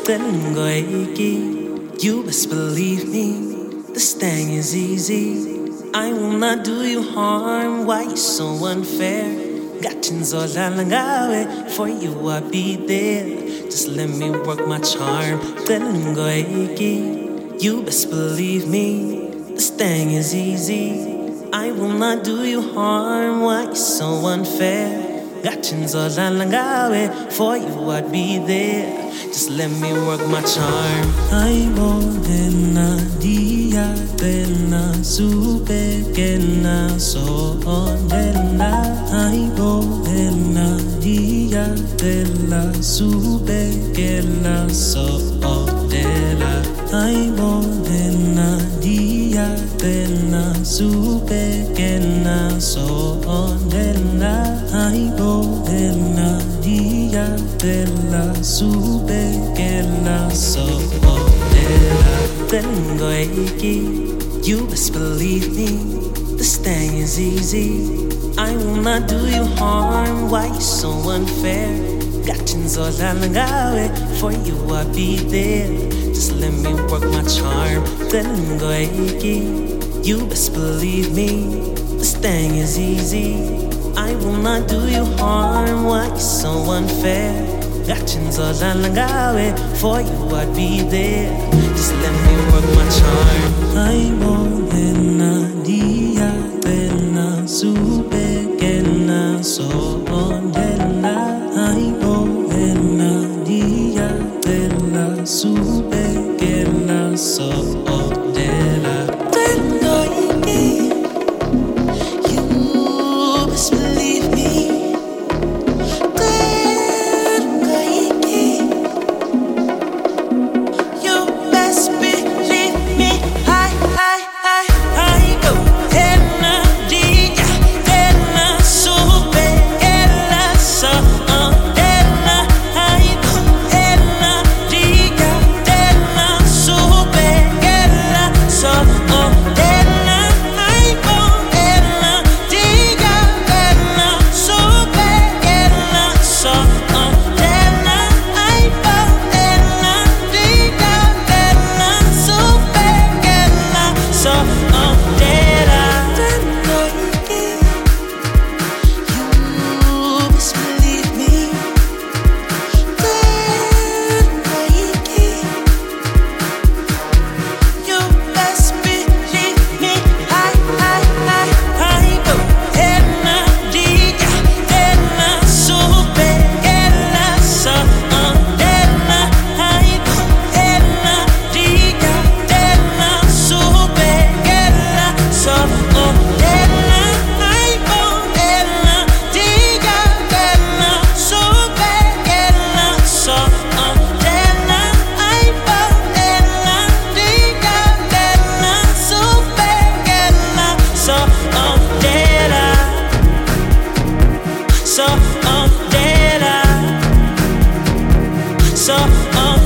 tengo aquí. You best believe me, this thing is easy. I will not do you harm, why you so unfair? Gatchinzola langawe, for you I'll be there. Just let me work my charm, tengo aquí. You best believe me, this thing is easy. I will not do you harm, why you so unfair? Gatchinzola langawe, for you I'd be there. Just let me work my charm. Ay morena dia pena supe que na so nena. Ay morena dia pena supe que la so nena. Ay morena dia pena supe que na so nena. Ay morena dia pena supe que la so nena. Tengo aquí. You best believe me, this thing is easy. I will not do you harm, why you so unfair? Gatchinzola langawe, for you I'll be there. Just let me work my charm, tengo aquí. You best believe me, this thing is easy. I will not do you harm, why you so unfair? Gatchinzola langawe, for you I'd be there. Just let me work my charm. Ay morena dia pena supe que na so nena. Ay morena dia pena supe que na so nena. Tengo aquí. You best believe me. Tengo aquí. You best believe me. I go tena dia tena supe que la so tena. I go tena dia tena supe que la so tena. I go tena dia tena supe que la so tena. I go tena dia tena supe que la so tena. Tengo aquí. You best believe me. Tengo aquí. You best believe me. I go tena dia tena supe que la so tena. I go tena dia tena supe que la so tena. I go tena dia tena supe que la so tena. I go tena dia tena supe que la so tena. So tena. So